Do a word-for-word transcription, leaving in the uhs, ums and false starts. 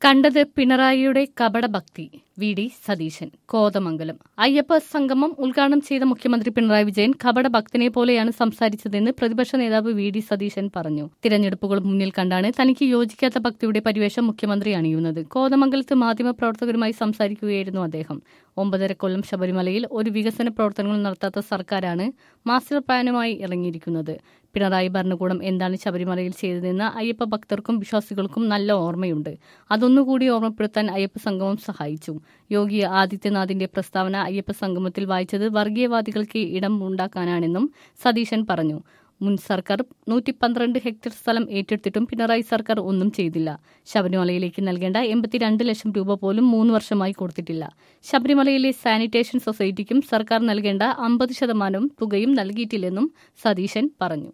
കണ്ടത് പിണറായിയുടെ കപടഭക്തി. V D Satheesan, Kothamangalam. അയ്യപ്പ സംഗമം ഉദ്ഘാടനം ചെയ്ത മുഖ്യമന്ത്രി പിണറായി വിജയൻ കപടഭക്തനെ പോലെയാണ് സംസാരിച്ചതെന്ന് പ്രതിപക്ഷ നേതാവ് വി ഡി സതീശൻ പറഞ്ഞു. തിരഞ്ഞെടുപ്പുകൾ മുന്നിൽ കണ്ടാണ് തനിക്ക് യോജിക്കാത്ത ഭക്തിയുടെ പരിവേഷം മുഖ്യമന്ത്രി അണിയുന്നത്. കോതമംഗലത്ത് മാധ്യമപ്രവർത്തകരുമായി സംസാരിക്കുകയായിരുന്നു അദ്ദേഹം. ഒമ്പതര കൊല്ലം ശബരിമലയിൽ ഒരു വികസന പ്രവർത്തനങ്ങൾ നടത്താത്ത സർക്കാരാണ് മാസ്റ്റർ പ്ലാനുമായി ഇറങ്ങിയിരിക്കുന്നത്. പിണറായി ഭരണകൂടം എന്താണ് ശബരിമലയിൽ ചെയ്തതെന്ന് അയ്യപ്പ ഭക്തർക്കും വിശ്വാസികൾക്കും നല്ല ഓർമ്മയുണ്ട്. അതൊന്നുകൂടി ഓർമ്മപ്പെടുത്താൻ അയ്യപ്പ സംഗമം സഹായിച്ചു. യോഗി ആദിത്യനാഥിന്റെ പ്രസ്താവന അയ്യപ്പ സംഗമത്തിൽ വായിച്ചത് വർഗീയവാദികൾക്ക് ഇടം ഉണ്ടാക്കാനാണെന്നും സതീശൻ പറഞ്ഞു. മുൻ സർക്കാർ നൂറ്റി പന്ത്രണ്ട് ഹെക്ടർ സ്ഥലം ഏറ്റെടുത്തിട്ടും പിണറായി സർക്കാർ ഒന്നും ചെയ്തില്ല. ശബരിമലയിലേക്ക് നൽകേണ്ട എൺപത്തിരണ്ട് ലക്ഷം രൂപ പോലും മൂന്ന് വർഷമായി കൊടുത്തിട്ടില്ല. ശബരിമലയിലെ സാനിറ്റേഷൻ സൊസൈറ്റിക്കും സർക്കാർ നൽകേണ്ട അമ്പത് ശതമാനം തുകയും നൽകിയിട്ടില്ലെന്നും സതീശൻ പറഞ്ഞു.